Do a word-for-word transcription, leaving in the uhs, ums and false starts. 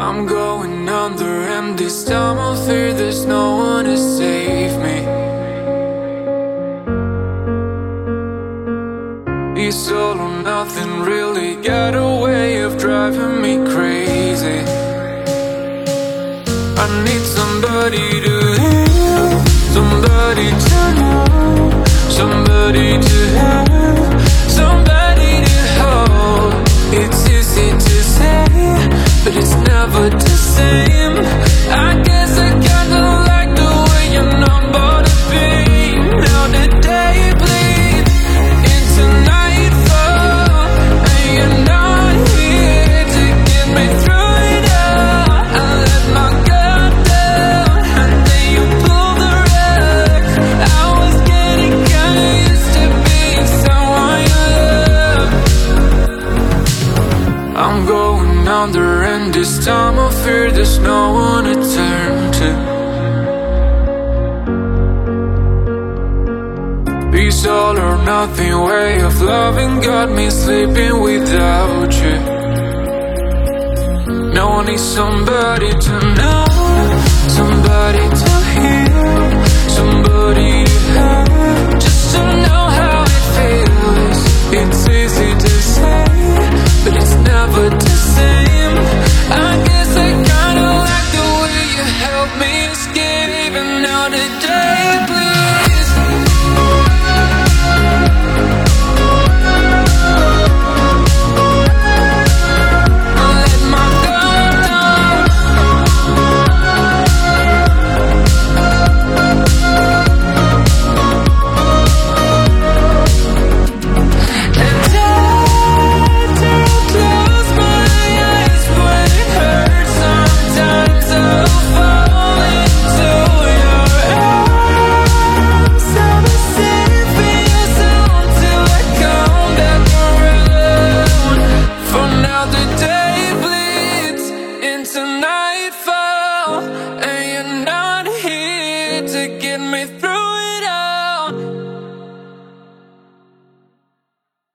I'm going under, and this time I fear there's no one to save me. It's all or nothing, really got a way of driving me crazy. I need somebody to hear, somebody to know, somebody to have, somebody to hold. It's easy to say, but it's never the same. I guess I kinda like the way you number the pain. Now the day bleeds into nightfall, and you're not here to get me through it all. I let my guard down, and then you pulled the rug. I was getting kinda used to being someone you love. I'm going under, and this time I fear there's no one to turn to. This all or nothing way of loving got me sleeping without you. Now I need somebody to know,